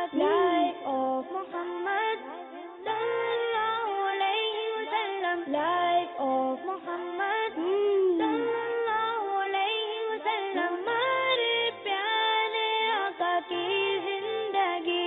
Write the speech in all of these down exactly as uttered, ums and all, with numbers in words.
life of Muhammad sallallahu alayhi wa sallam, life of Muhammad sallallahu alayhi wa sallam, हमारे प्यारे आका की जिंदगी।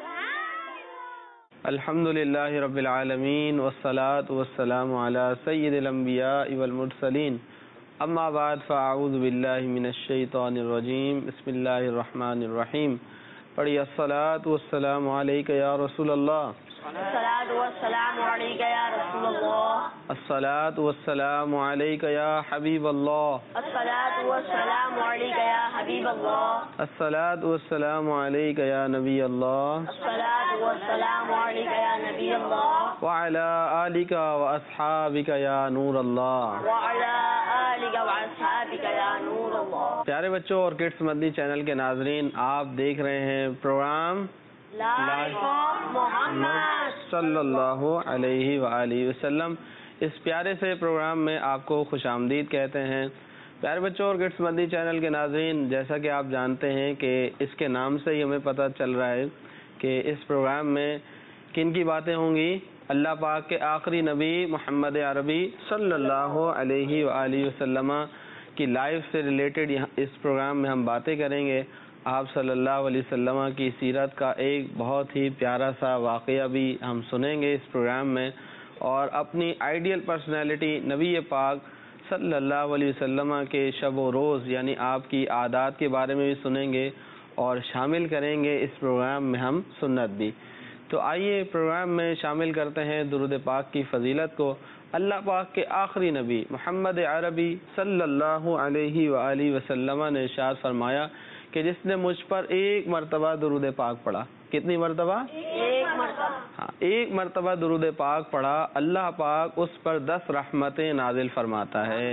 अल्हम्दुलिल्लाहि रब्बिल आलमीन वस्सलातु वस्सलामु अला सय्यिदिल अंबियाइ वल मुरसलीन, अम्मा बाद फ़अऊज़ु बिल्लाहि मिनश शैतानिर रजीम, बिस्मिल्लाहिर रहमानिर रहीम। पढ़िए अस्सलातु वस्सलामु अलैका या रसूलल्लाह, अस्सलातु वस्सलामु अलैका या रसूलल्लाह, अस्सलातु वस्सलामु अलैका या हबीबल्लाह, अस्सलातु वस्सलामु अलैका या हबीबल्लाह, अस्सलातु वस्सलामु अलैका या नबीअल्लाह, अस्सलातु वस्सलामु अलैका या नबीअल्लाह, व अला आलिका व अस्हाबिका या नूरल्लाह, व अला आलिका व अस्हाबिका या नूरल्लाह। प्यारे बच्चों और किड्स मदनी चैनल के नाजरीन, आप देख रहे हैं प्रोग्राम लाइफ ऑफ मोहम्मद सल्लल्लाहु अलैहि व आलिहि वसल्लम। इस प्यारे से प्रोग्राम में आपको खुशामदीद कहते हैं। प्यारे बच्चों और किड्स मदनी चैनल के नाजरीन, जैसा कि आप जानते हैं कि इसके नाम से ही हमें पता चल रहा है कि इस प्रोग्राम में किन की बातें होंगी। अल्लाह पाक के आखिरी नबी मोहम्मद अरबी सल्लल्लाहु अलैहि व आलिहि वसल्लम की लाइफ से रिलेटेड यहाँ इस प्रोग्राम में हम बातें करेंगे। आप सल्लल्लाहु अलैहि वसल्लम की सीरत का एक बहुत ही प्यारा सा वाक़या भी हम सुनेंगे इस प्रोग्राम में, और अपनी आइडियल पर्सनैलिटी नबी पाक सल्लल्लाहु अलैहि वसल्लम के शब व रोज़ यानी आपकी आदात के बारे में भी सुनेंगे और शामिल करेंगे इस प्रोग्राम में हम सुन्नत भी। तो आइए प्रोग्राम में शामिल करते हैं दुरूद पाक की फजीलत को। अल्लाह पाक के आखिरी नबी मोहम्मद अरबी सल्लल्लाहु अलैहि व आलिहि वसल्लम ने इरशाद फरमाया कि जिसने मुझ पर एक मरतबा दुरूद पाक पढ़ा, कितनी मरतबा? एक मरतबा। हाँ, एक मरतबा दुरूद पाक पढ़ा, अल्लाह पाक उस पर दस रहमतें नाजिल फरमाता है।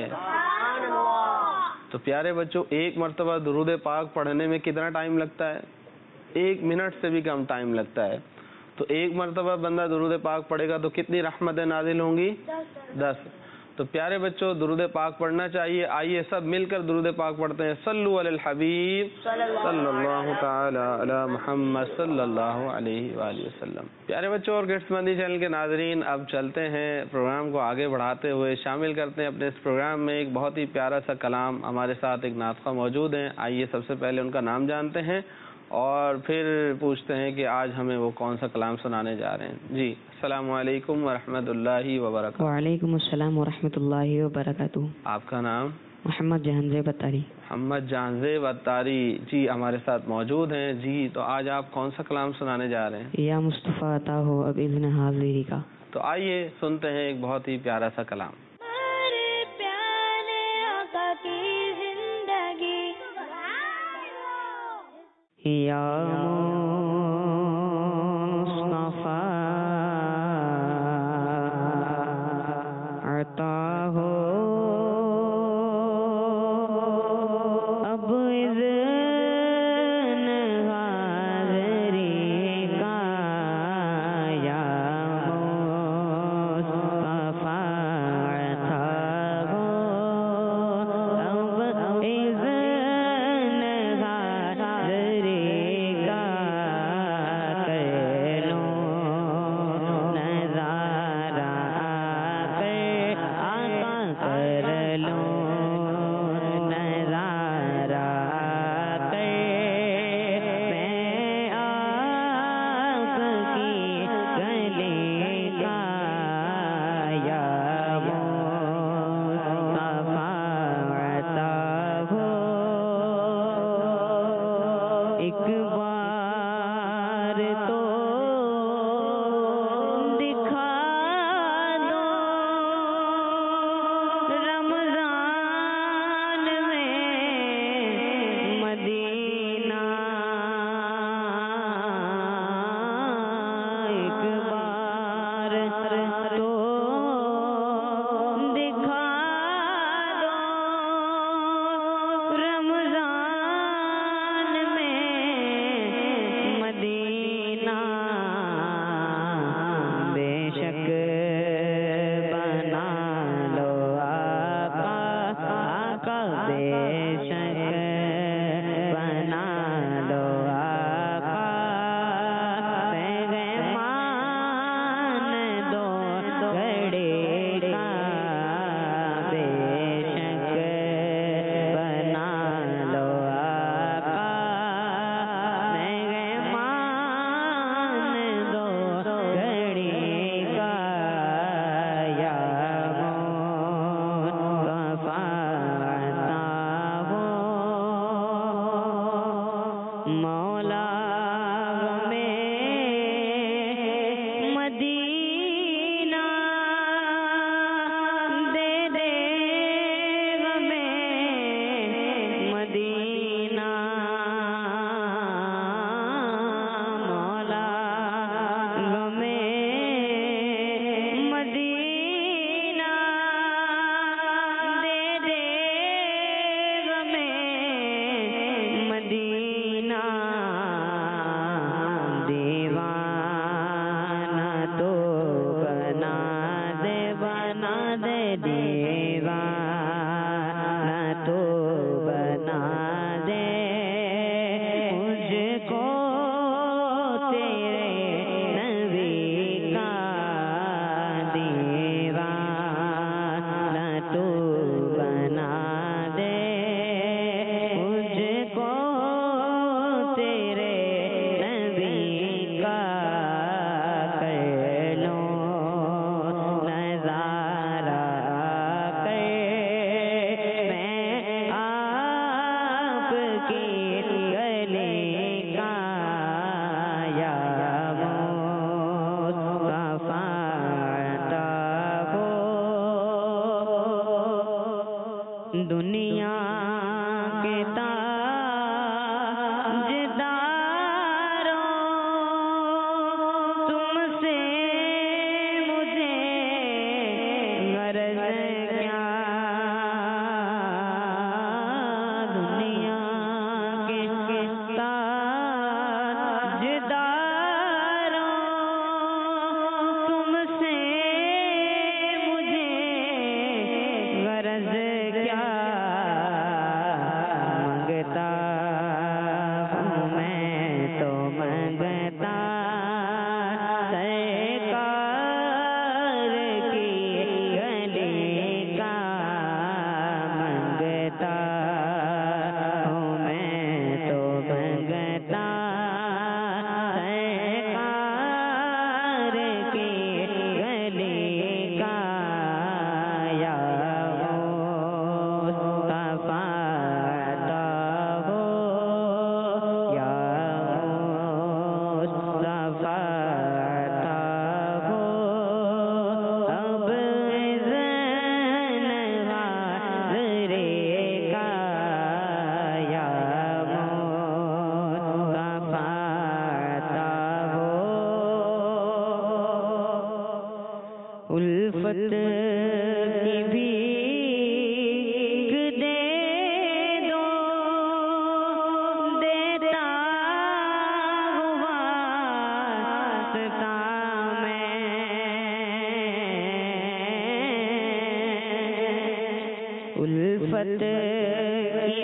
तो प्यारे बच्चों, एक मरतबा दुरूद पाक पढ़ने में कितना टाइम लगता है? एक मिनट से भी कम टाइम लगता है। तो एक मरतबा बंदा दुरूद पाक पढ़ेगा तो कितनी रहमतें नाजिल होंगी? दस। तो प्यारे बच्चों, दुरूद पाक पढ़ना चाहिए। आइए सब मिलकर दुरूद पाक पढ़ते हैं। सल्लु अलल हबीब सल्लल्लाहु तआला अला मुहम्मद सल्लल्लाहु अलैहि वालिहि वसल्लम। प्यारे बच्चों और किड्स मदनी चैनल के नाजरीन, अब चलते हैं प्रोग्राम को आगे बढ़ाते हुए शामिल करते हैं अपने इस प्रोग्राम में एक बहुत ही प्यारा सा कलाम। हमारे साथ एक नातख़्वा मौजूद हैं। आइए सबसे पहले उनका नाम जानते हैं और फिर पूछते हैं कि आज हमें वो कौन सा कलाम सुनाने जा रहे हैं। जी, अस्सलामु अलैकुम व रहमतुल्लाहि व बरकातहू। वालेकुम अस्सलाम व रहमतुल्लाहि व बरकातहू। आपका नाम? मोहम्मद जहांजेब अत्तारी। मोहम्मद जहांजेब अत्तारी जी हमारे साथ मौजूद हैं। जी, तो आज आप कौन सा कलाम सुनाने जा रहे हैं? या मुस्तफ़ा अता हो अब इज़्न हाज़िरी का। तो आइए सुनते हैं एक बहुत ही प्यारा सा कलाम। हमारे प्यारे आका की जिंदगी। या मुस्तफ़ा अता हो अब इज़्न हाज़िरी का। या मुस्तफ़ा अता हो अब इज़्न हाज़िरी का। कर लो नज़ारा कर आका, कर लो नज़ारा कर। मैं आपकी गली का। या मुस्तफ़ा अता हो एक बार तो दिखा दो रमज़ान में मदीना। एक बार तो दिखा दो रमज़ान में مولا میں مدینہ دے دے ہمیں مدینہ مولا ہمیں مدینہ دے دے ہمیں مدینہ دیوانہ تو بنا دے بنا دے دیوانہ تو بنا دے مجھ کو تیرے نبی کا دیوانہ تو بنا دے مجھ کو تیرے نبی کا کر لو نظارہ کر میں آپ کی گلی کا یا مصطفیٰ ہو دنیا کے تاجداروں تم سے مجھے غرض کیا دنیا کے تاجداروں تم سے مجھے غرض کیا منگتا ہوں میں تو منگتا سرکار کی گلی کا منگتا ہوں میں تو منگتا سرکار کی گلی کا یا مصطفیٰ ہو یا مصطفیٰ ہو اب اذن حاضری کا یا مصطفیٰ ہو الفت کی بھیک دے دو دیتا ہوا واسطہ میں الفت کی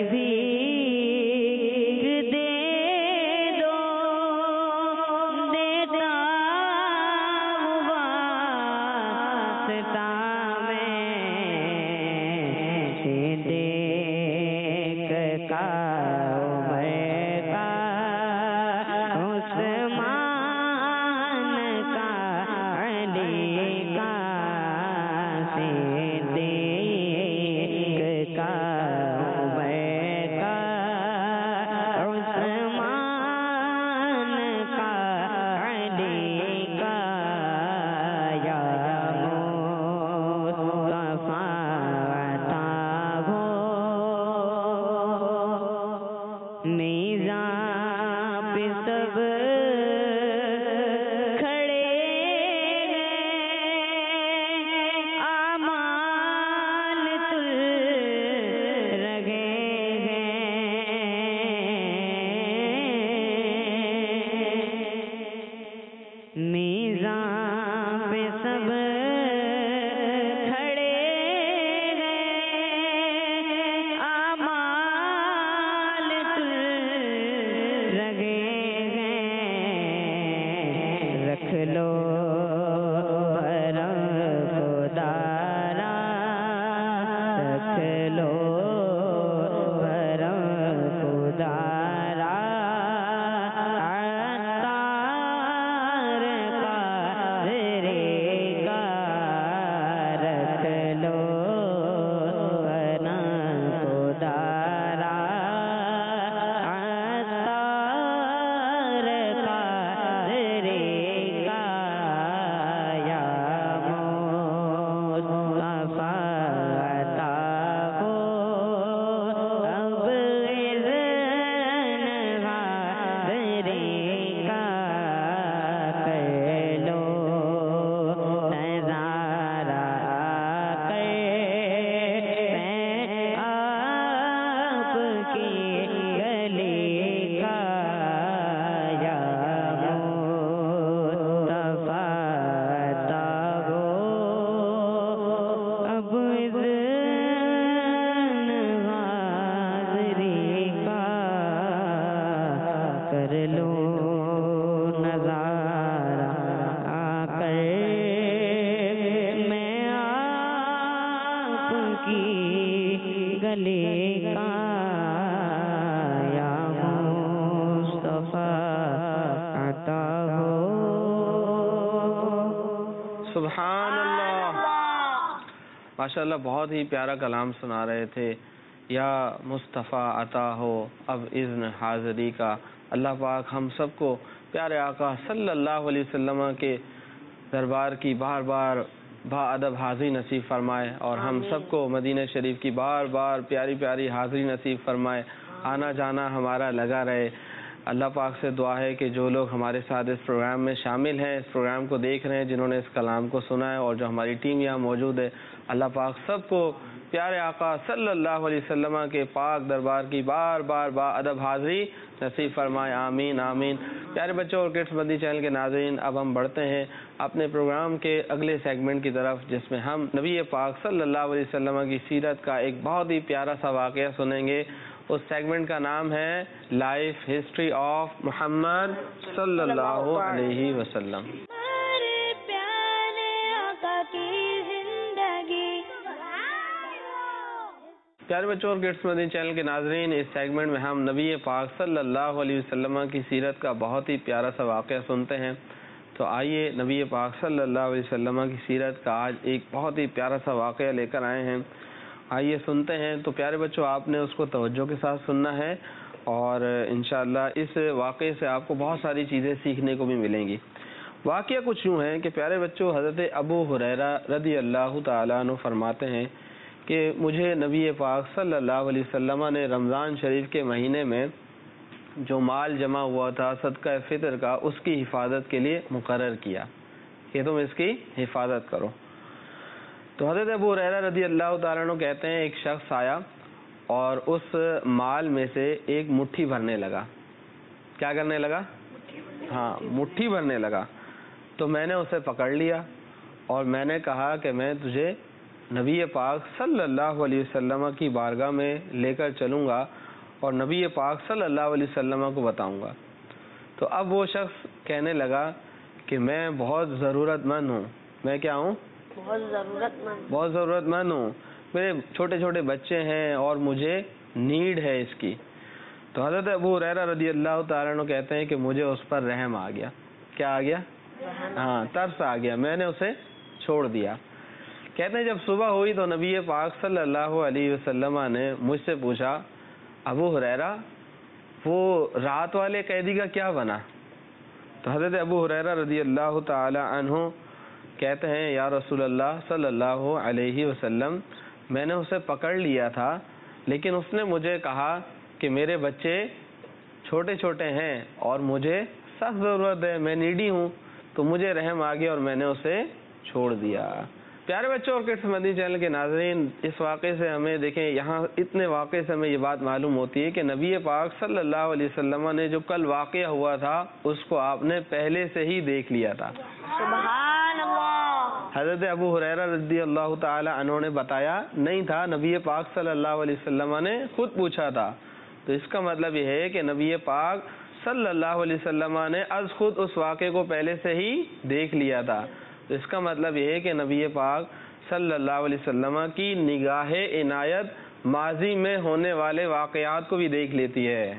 بھیک دے دو دیتا ہوا واسطہ میں صدیق کا عمر کا عثمان کا علی کا صدیق کا عمر کا عثمان کا علی کا یا مصطفیٰ ہو میزان پہ سب کھڑے ہیں اعمال تل رہے ہیں میزان پہ سب کھڑے ہیں اعمال تل رہے ہیں رکھ لو بھرم خدارا رکھ لو بھرم خدارا عطار قادر کا رکھ لو بھرم خدارا عطار کر لو نظارہ آ کر میں آپ کی گلے کا یا مصطفیٰ عطا ہو. سبحان اللہ، ماشاء اللہ، بہت ہی پیارا کلام سنا رہے تھے. یا مصطفیٰ عطا ہو اب اذن حاضری کا. اللہ پاک ہم سب کو پیارے آقا صلی اللہ علیہ وسلم کے دربار کی بار بار با ادب حاضری نصیب فرمائے اور ہم سب کو مدینہ شریف کی بار بار پیاری پیاری حاضری نصیب فرمائے. آنا جانا ہمارا لگا رہے. اللہ پاک سے دعا ہے کہ جو لوگ ہمارے ساتھ اس پروگرام میں شامل ہیں، اس پروگرام کو دیکھ رہے ہیں، جنہوں نے اس کلام کو سنا ہے اور جو ہماری ٹیم یہاں موجود ہے، اللہ پاک سب کو پیارے آقا صلی اللہ علیہ وسلم کے پاک دربار کی بار بار با ادب حاضری نصیب فرمائے. آمین آمین. پیارے بچوں اور کڈس مدنی چینل کے ناظرین، اب ہم بڑھتے ہیں اپنے پروگرام کے اگلے سیگمنٹ کی طرف، جس میں ہم نبی پاک صلی اللہ علیہ وسلم کی سیرت کا ایک بہت ہی پیارا سا واقعہ سنیں گے. اس سیگمنٹ کا نام ہے لائف ہسٹری آف محمد صلی اللہ علیہ وسلم. ہمارے پیارے آقا کی زندگی. پیارے بچوں اور کڈس مدنی چینل کے ناظرین، اس سیگمنٹ میں ہم نبی پاک صلی اللہ علیہ وسلم کی سیرت کا بہت ہی پیارا سا واقعہ سنتے ہیں. تو آئیے نبی پاک صلی اللہ علیہ وسلم کی سیرت کا آج ایک بہت ہی پیارا سا واقعہ لے کر آئے ہیں. آئیے سنتے ہیں. تو پیارے بچوں، آپ نے اس کو توجہ کے ساتھ سننا ہے اور انشاءاللہ اس واقعے سے آپ کو بہت ساری چیزیں سیکھنے کو بھی ملیں گی. واقعہ کچھ یوں ہے کہ پیارے بچوں، حضرت ابو ہریرہ رضی اللہ تعالیٰ عنہ فرماتے ہیں کہ مجھے نبی پاک صلی اللہ علیہ وسلم نے رمضان شریف کے مہینے میں جو مال جمع ہوا تھا صدقہ فطر کا، اس کی حفاظت کے لیے مقرر کیا کہ تم اس کی حفاظت کرو. تو حضرت ابو ہریرہ رضی اللہ تعالیٰ عنہ کہتے ہیں ایک شخص آیا اور اس مال میں سے ایک مٹھی بھرنے لگا. کیا کرنے لگا؟ ہاں، مٹھی بھرنے لگا. تو میں نے اسے پکڑ لیا اور میں نے کہا کہ میں تجھے نبی پاک صلی اللہ علیہ وسلم کی بارگاہ میں لے کر چلوں گا اور نبی پاک صلی اللہ علیہ وسلم کو بتاؤں گا. تو اب وہ شخص کہنے لگا کہ میں بہت ضرورت مند ہوں. میں کیا ہوں؟ بہت ضرورت مند بہت ضرورت مند ہوں. میرے چھوٹے چھوٹے بچے ہیں اور مجھے نیڈ ہے اس کی. تو حضرت ابو ہریرہ رضی اللہ تعالیٰ عنہ کہتے ہیں کہ مجھے اس پر رحم آ گیا. کیا آ گیا؟ ہاں، ترس آ گیا. میں نے اسے چھوڑ دیا. کہتے ہیں جب صبح ہوئی تو نبی پاک صلی اللہ علیہ وسلم نے مجھ سے پوچھا، ابو ہریرہ وہ رات والے قیدی کا کیا بنا؟ تو حضرت ابو ہریرہ رضی اللہ تعالی عنہ کہتے ہیں یا رسول اللہ صلی اللہ علیہ وسلم، میں نے اسے پکڑ لیا تھا لیکن اس نے مجھے کہا کہ میرے بچے چھوٹے چھوٹے ہیں اور مجھے سخت ضرورت ہے، میں نیڈی ہوں. تو مجھے رحم آ گیا اور میں نے اسے چھوڑ دیا. پیارے بچوں اور کڈس مدنی چینل کے ناظرین، اس واقعے سے ہمیں دیکھیں، یہاں اتنے واقعے سے ہمیں یہ بات معلوم ہوتی ہے کہ نبی پاک صلی اللہ علیہ وسلم نے جو کل واقعہ ہوا تھا اس کو آپ نے پہلے سے ہی دیکھ لیا تھا. سبحان اللہ. حضرت ابو ہریرہ رضی اللہ تعالی عنہ نے بتایا نہیں تھا، نبی پاک صلی اللہ علیہ وسلم نے خود پوچھا تھا. تو اس کا مطلب یہ ہے کہ نبی پاک صلی اللہ علیہ وسلم نے از خود اس واقعے کو پہلے سے ہی دیکھ لیا تھا. تو اس کا مطلب یہ ہے کہ نبی پاک صلی اللہ علیہ وسلم کی نگاہ عنایت ماضی میں ہونے والے واقعات کو بھی دیکھ لیتی ہے.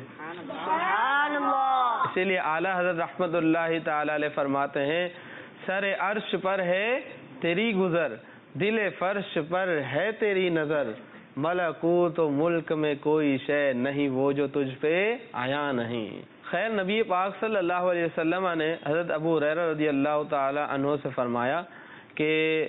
سبحان اللہ. اسی لیے اعلیٰ حضرت رحمت اللہ تعالی علیہ فرماتے ہیں، سر عرش پر ہے تیری گزر، دل فرش پر ہے تیری نظر، ملکوت و ملک میں کوئی شے نہیں وہ جو تجھ پہ آیا نہیں. خیر، نبی پاک صلی اللہ علیہ وسلم نے حضرت ابو ہریرہ رضی اللہ تعالی عنہ سے فرمایا کہ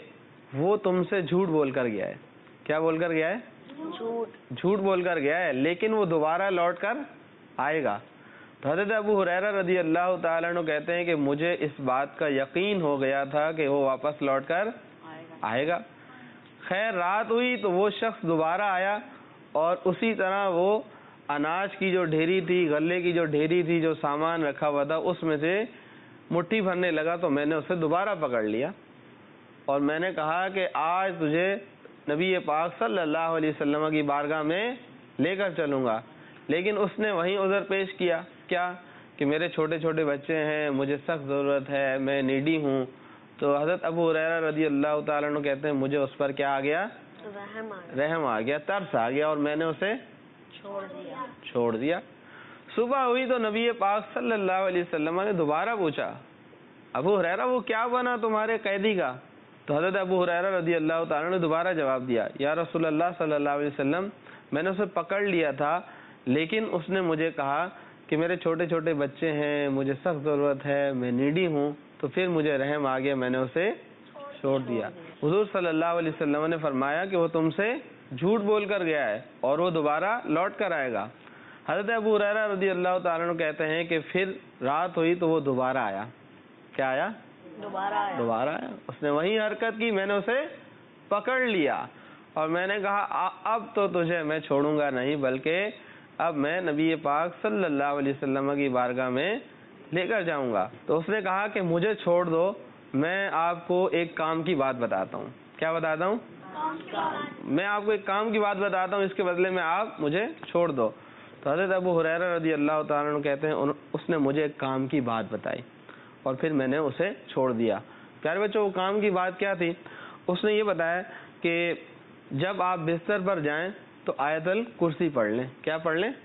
وہ تم سے جھوٹ بول کر گیا ہے. کیا بول کر گیا ہے؟ جھوٹ جھوٹ بول کر گیا ہے، لیکن وہ دوبارہ لوٹ کر آئے گا. تو حضرت ابو ہریرہ رضی اللہ تعالیٰ عنہ کہتے ہیں کہ مجھے اس بات کا یقین ہو گیا تھا کہ وہ واپس لوٹ کر آئے گا. خیر، رات ہوئی تو وہ شخص دوبارہ آیا اور اسی طرح وہ اناج کی جو ڈھیری تھی، غلے کی جو ڈھیری تھی، جو سامان رکھا ہوا تھا، اس میں سے مٹھی بھرنے لگا. تو میں نے اسے دوبارہ پکڑ لیا اور میں نے کہا کہ آج تجھے نبی پاک صلی اللہ علیہ وسلم کی بارگاہ میں لے کر چلوں گا. لیکن اس نے وہیں عذر پیش کیا. کیا کہ میرے چھوٹے چھوٹے بچے ہیں, مجھے سخت ضرورت ہے, میں نیڈی ہوں. تو حضرت ابو ہریرہ رضی اللہ تعالیٰ عنہ کہتے ہیں مجھے اس پر کیا آ گیا؟ رحم آ گیا, ترس آ گیا, اور میں نے اسے چھوڑ دیا چھوڑ دیا. صبح ہوئی تو نبی پاک صلی اللہ علیہ وسلم نے دوبارہ پوچھا, ابو ہریرہ وہ کیا بنا تمہارے قیدی کا؟ تو حضرت ابو ہریرہ رضی اللہ تعالیٰ نے دوبارہ جواب دیا, یا رسول اللہ صلی اللہ علیہ وسلم میں نے اسے پکڑ لیا تھا, لیکن اس نے مجھے کہا کہ میرے چھوٹے چھوٹے بچے ہیں, مجھے سخت ضرورت ہے, میں نیڈی ہوں, تو پھر مجھے رحم آ گیا, میں نے اسے چھوڑ دیا. حضور صلی اللہ علیہ وسلم نے فرمایا کہ وہ تم سے جھوٹ بول کر گیا ہے اور وہ دوبارہ لوٹ کر آئے گا. حضرت ابو ہریرہ رضی اللہ تعالیٰ عنہ کہتے ہیں کہ پھر رات ہوئی تو وہ دوبارہ آیا. کیا آیا؟ دوبارہ آیا دوبارہ آیا. اس نے وہی حرکت کی, میں نے اسے پکڑ لیا اور میں نے کہا اب تو تجھے میں چھوڑوں گا نہیں, بلکہ اب میں نبی پاک صلی اللہ علیہ وسلم کی بارگاہ میں لے کر جاؤں گا. تو اس نے کہا کہ مجھے چھوڑ دو, میں آپ کو ایک کام کی بات بتاتا ہوں. کیا بتاتا ہوں؟ میں آپ کو ایک کام کی بات بتاتا ہوں, اس کے بدلے میں آپ مجھے چھوڑ دو. تو حضرت ابو ہریرہ رضی اللہ تعالیٰ عنہ کہتے ہیں اس نے مجھے ایک کام کی بات بتائی اور پھر میں نے اسے چھوڑ دیا. پیارے بچوں, وہ کام کی بات کیا تھی؟ اس نے یہ بتایا کہ جب آپ بستر پر جائیں تو آیت الکرسی پڑھ لیں. کیا پڑھ لیں؟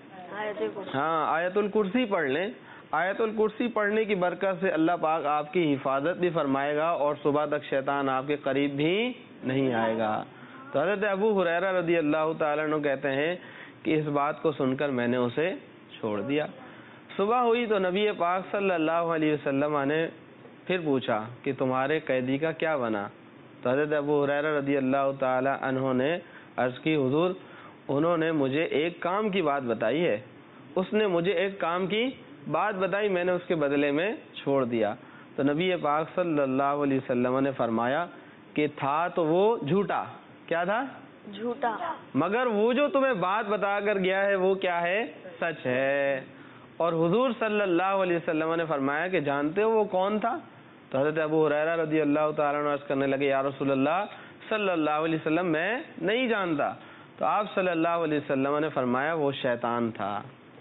ہاں, آیت الکرسی پڑھ لیں. آیت الکرسی پڑھنے کی برکت سے اللہ پاک آپ کی حفاظت بھی فرمائے گا اور صبح تک شیطان آپ کے قریب بھی نہیں آئے گا. تو حضرت ابو ہریرہ رضی اللہ تعالیٰ عنہ کہتے ہیں کہ اس بات کو سن کر میں نے اسے چھوڑ دیا. صبح ہوئی تو نبی پاک صلی اللہ علیہ وسلم نے پھر پوچھا کہ تمہارے قیدی کا کیا بنا؟ تو حضرت ابو ہریرہ رضی اللہ تعالی عنہ نے عرض کی, حضور انہوں نے مجھے ایک کام کی بات بتائی ہے, اس نے مجھے ایک کام کی بات بتائی, میں نے اس کے بدلے میں چھوڑ دیا. تو نبی پاک صلی اللہ علیہ وسلم نے فرمایا کہ تھا تو وہ جھوٹا. کیا تھا؟ جھوٹا, مگر وہ جو تمہیں بات بتا کر گیا ہے وہ کیا ہے؟ سچ ہے. اور حضور صلی اللہ علیہ وسلم نے فرمایا کہ جانتے ہو وہ کون تھا؟ تو حضرت ابو ہریرہ رضی اللہ تعالیٰ عنہ عرض کرنے لگے, یا رسول اللہ صلی اللہ علیہ وسلم میں نہیں جانتا. تو آپ صلی اللہ علیہ وسلم نے فرمایا وہ شیطان تھا.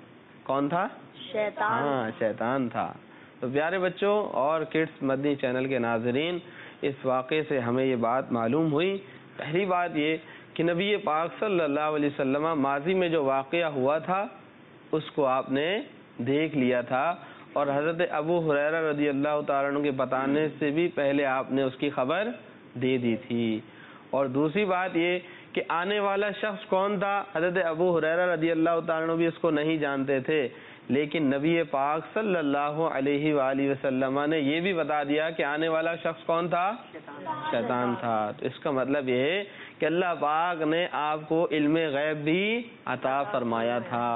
کون تھا؟ شیطان. ہاں, شیطان تھا. تو پیارے بچوں اور کڈس مدنی چینل کے ناظرین, اس واقعے سے ہمیں یہ بات معلوم ہوئی. پہلی بات یہ کہ نبی پاک صلی اللہ علیہ وسلم ماضی میں جو واقعہ ہوا تھا اس کو آپ نے دیکھ لیا تھا, اور حضرت ابو ہریرہ رضی اللہ تعالیٰ عنہ کے بتانے سے بھی پہلے آپ نے اس کی خبر دے دی تھی. اور دوسری بات یہ کہ آنے والا شخص کون تھا, حضرت ابو ہریرہ رضی اللہ تعالیٰ عنہ بھی اس کو نہیں جانتے تھے, لیکن نبی پاک صلی اللہ علیہ وآلہ وسلم نے یہ بھی بتا دیا کہ آنے والا شخص کون تھا؟ شیطان تھا. تو اس کا مطلب یہ ہے کہ اللہ پاک نے آپ کو علم غیب بھی عطا فرمایا تھا,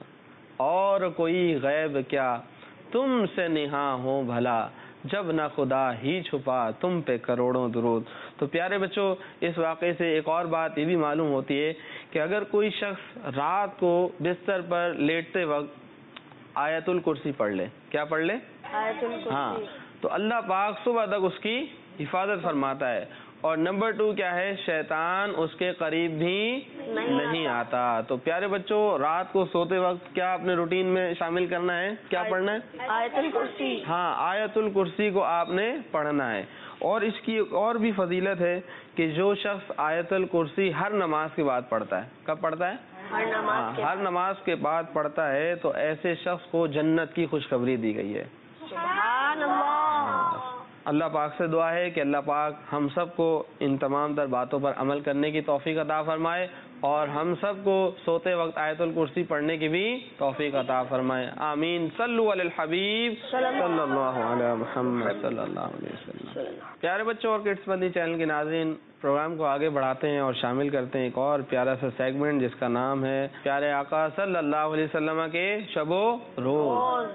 اور کوئی غیب کیا تم سے نہاں ہو بھلا, جب نہ خدا ہی چھپا تم پہ کروڑوں درود. تو پیارے بچوں, اس واقعے سے ایک اور بات یہ بھی معلوم ہوتی ہے کہ اگر کوئی شخص رات کو بستر پر لیٹتے وقت آیت الکرسی پڑھ لے. کیا پڑھ لے؟ آیت الکرسی. ہاں, تو اللہ پاک صبح تک اس کی حفاظت فرماتا ہے. اور نمبر ٹو کیا ہے, شیطان اس کے قریب بھی نہیں آتا. تو پیارے بچوں, رات کو سوتے وقت کیا اپنے روٹین میں شامل کرنا ہے؟ کیا پڑھنا ہے؟ آیت الکرسی. ہاں, آیت الکرسی کو آپ نے پڑھنا ہے. اور اس کی اور بھی فضیلت ہے کہ جو شخص آیت الکرسی ہر نماز کے بعد پڑھتا ہے. کب پڑھتا ہے؟ ہر نماز ہر نماز کے بعد پڑھتا ہے تو ایسے شخص کو جنت کی خوشخبری دی گئی ہے. سبحان اللہ. اللہ پاک سے دعا ہے کہ اللہ پاک ہم سب کو ان تمام تر باتوں پر عمل کرنے کی توفیق عطا فرمائے, اور ہم سب کو سوتے وقت آیت الکرسی پڑھنے کی بھی توفیق عطا فرمائے. آمین. صلو علی الحبیب صلی اللہ علیہ محمد صلی اللہ علیہ وسلم. پیارے بچوں اور کڈس مدنی چینل کے ناظرین, پروگرام کو آگے بڑھاتے ہیں اور شامل کرتے ہیں ایک اور پیارا سا سیگمنٹ جس کا نام ہے پیارے آقا صلی اللہ علیہ وسلم کے شب و روز.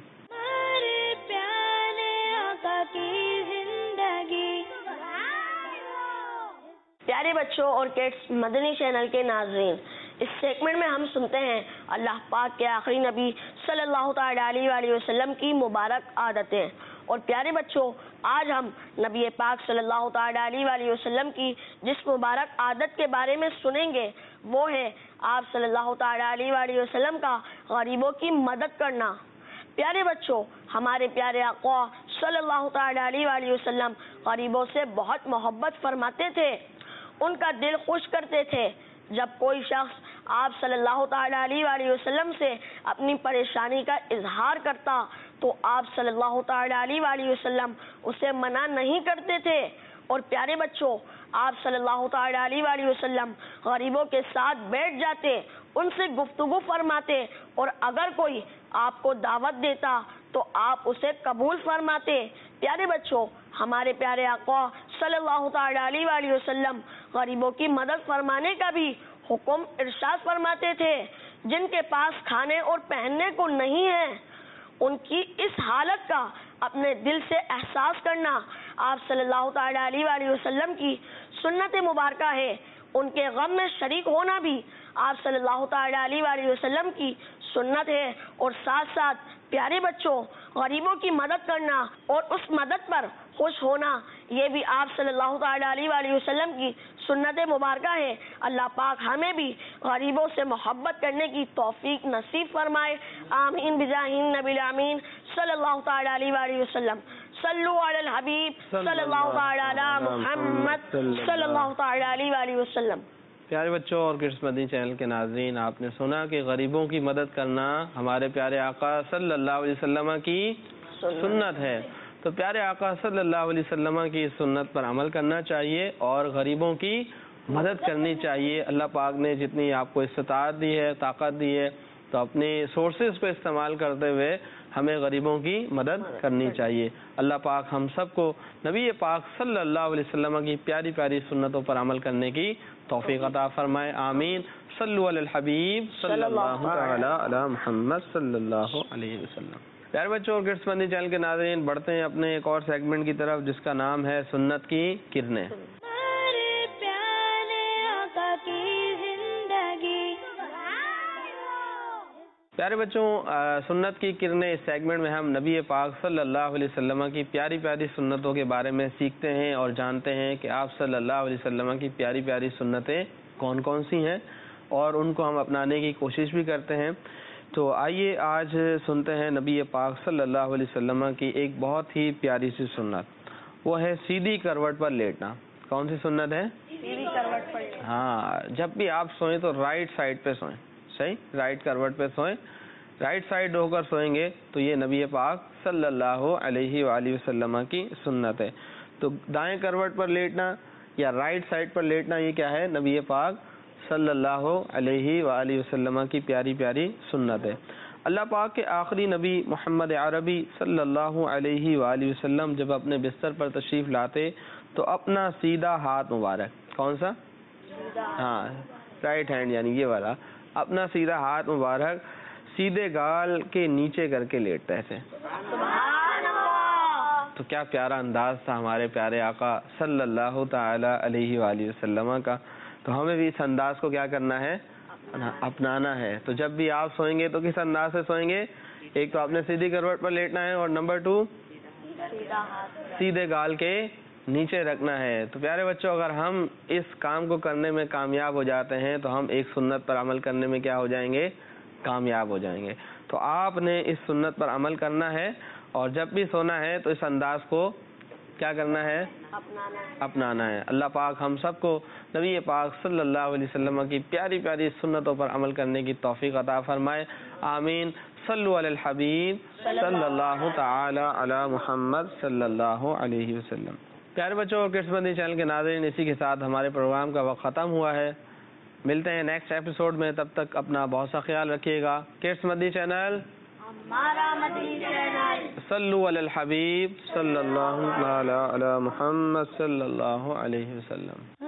پیارے بچوں اور کڈس مدنی چینل کے ناظرین, اس سیگمنٹ میں ہم سنتے ہیں اللہ پاک کے آخری نبی صلی اللہ تعالی علیہ وآلہ وسلم کی مبارک عادتیں. اور پیارے بچوں, آج ہم نبی پاک صلی اللہ تعالی علیہ وآلہ وسلم کی جس مبارک عادت کے بارے میں سنیں گے وہ ہے آپ صلی اللہ تعالی علیہ وآلہ وسلم کا غریبوں کی مدد کرنا. پیارے بچوں، ہمارے پیارے آقا صلی اللہ تعالی علیہ وآلہ وسلم غریبوں سے بہت محبت فرماتے تھے، ان کا دل خوش کرتے تھے۔ جب کوئی شخص آپ صلی اللہ تعالی علیہ وآلہ وسلم سے اپنی پریشانی کا اظہار کرتا تو آپ صلی اللہ تعالی علیہ وآلہ وسلم اسے منع نہیں کرتے تھے۔ اور پیارے بچوں، آپ صلی اللہ تعالی علیہ وآلہ وسلم غریبوں کے ساتھ بیٹھ جاتے، ان سے گفتگو فرماتے، اور اگر کوئی آپ کو دعوت دیتا تو آپ اسے قبول فرماتے۔ پیارے بچوں، ہمارے پیارے آقا صلی اللہ تعالی علیہ وآلہ وسلم غریبوں کی مدد فرمانے کا بھی حکم ارشاد فرماتے تھے۔ جن کے پاس کھانے اور پہننے کو نہیں ہے، ان کی اس حالت کا اپنے دل سے احساس کرنا آپ صلی اللہ تعالی علیہ وآلہ وسلم کی سنت مبارکہ ہے۔ ان کے غم میں شریک ہونا بھی آپ صلی اللہ تعالی علیہ وآلہ وسلم کی سنت ہے، اور ساتھ ساتھ پیارے بچوں، غریبوں کی مدد کرنا اور اس مدد پر خوش ہونا، یہ بھی آپ صلی اللہ تعالی علیہ وآلہ وسلم کی سنت مبارکہ ہے۔ اللہ پاک ہمیں بھی غریبوں سے محبت کرنے کی توفیق نصیب فرمائے، آمین بجاہ النبی الامین صلی اللہ تعالی علیہ وآلہ وسلم۔ صلو علی الحبیب صلی اللہ تعالی علی محمد صلی اللہ تعالی علیہ وآلہ وسلم۔ پیارے بچوں اور کڈس مدنی چینل کے ناظرین، آپ نے سنا کہ غریبوں کی مدد کرنا ہمارے پیارے آقا صلی اللہ علیہ وسلم کی سنت ہے، تو پیارے آقا صلی اللہ علیہ وسلم کی سنت پر عمل کرنا چاہیے اور غریبوں کی مدد کرنی چاہیے۔ اللہ پاک نے جتنی آپ کو استطاعت دی ہے، طاقت دی ہے، تو اپنے سورسز کو استعمال کرتے ہوئے ہمیں غریبوں کی مدد کرنی چاہیے۔ اللہ پاک ہم سب کو نبی پاک صلی اللہ علیہ وسلم کی پیاری پیاری سنتوں پر عمل کرنے کی توفیق عطا فرمائے، آمین۔ صلو علی الحبیب صلی اللہ تعالی علی محمد صلی اللہ علیہ وسلم۔ پیارے بچوں اور کڈس مدنی چینل کے ناظرین، بڑھتے ہیں اپنے ایک اور سیگمنٹ کی طرف جس کا نام ہے سنت کی کرنیں۔ ہمارے پیارے آقا کی زندگی۔ پیارے بچوں، سنت کی کرنیں اس سیگمنٹ میں ہم نبی پاک صلی اللہ علیہ وسلم کی پیاری پیاری سنتوں کے بارے میں سیکھتے ہیں اور جانتے ہیں کہ آپ صلی اللہ علیہ وسلم کی پیاری پیاری سنتیں کون کون سی ہیں، اور ان کو ہم اپنانے کی کوشش بھی کرتے ہیں۔ تو آئیے آج سنتے ہیں نبی پاک صلی اللہ علیہ وسلم کی ایک بہت ہی پیاری سی سنت، وہ ہے سیدھی کروٹ پر لیٹنا۔ کون سی سنت ہے؟ سیدھی کروٹ پر۔ ہاں، جب بھی آپ سوئیں تو رائٹ سائڈ پہ سوئیں، صحیح، رائٹ کروٹ پہ سوئیں، رائٹ سائڈ ہو کر سوئیں گے تو یہ نبی پاک صلی اللہ علیہ وآلہ وسلم کی سنت ہے۔ تو دائیں کروٹ پر لیٹنا یا رائٹ سائڈ پر لیٹنا، یہ کیا ہے؟ نبی پاک صلی اللہ علیہ وآلہ وسلم کی پیاری پیاری سنت ہے۔ اللہ پاک کے آخری نبی محمد عربی صلی اللہ علیہ وآلہ وسلم جب اپنے بستر پر تشریف لاتے تو اپنا سیدھا ہاتھ مبارک، کون سا؟ ہاں، رائٹ ہینڈ یعنی یہ والا، اپنا سیدھا ہاتھ مبارک سیدھے گال کے نیچے کر کے لیٹتے تھے۔ تو کیا پیارا انداز تھا ہمارے پیارے آقا صلی اللہ تعالی علیہ وآلہ وسلم کا۔ تو ہمیں بھی اس انداز کو کیا کرنا ہے؟ اپنانا ہے۔ تو جب بھی آپ سوئیں گے تو کس انداز سے سوئیں گے؟ ایک تو آپ نے سیدھی کروٹ پر لیٹنا ہے، اور نمبر ٹو سیدھے گال کے نیچے رکھنا ہے۔ تو پیارے بچوں، اگر ہم اس کام کو کرنے میں کامیاب ہو جاتے ہیں تو ہم ایک سنت پر عمل کرنے میں کیا ہو جائیں گے؟ کامیاب ہو جائیں گے۔ تو آپ نے اس سنت پر عمل کرنا ہے، اور جب بھی سونا ہے تو اس انداز کو کیا کرنا ہے؟ اپنانا ہے۔ اللہ پاک ہم سب کو نبی پاک صلی اللہ علیہ وسلم کی پیاری پیاری سنتوں پر عمل کرنے کی توفیق عطا فرمائے، آمین۔ صلو علی الحبیب صلی اللہ تعالی علی محمد صلی اللہ علیہ وسلم۔ پیارے بچوں اور کڈس مدنی چینل کے ناظرین، اسی کے ساتھ ہمارے پروگرام کا وقت ختم ہوا ہے۔ ملتے ہیں نیکسٹ ایپیسوڈ میں، تب تک اپنا بہت سا خیال رکھیے گا۔ کڈس مدنی چینل، ہمارا مدنی چینل۔ صلو علی الحبیب صلی اللہ تعالی علی محمد صلی اللہ علیہ وسلم۔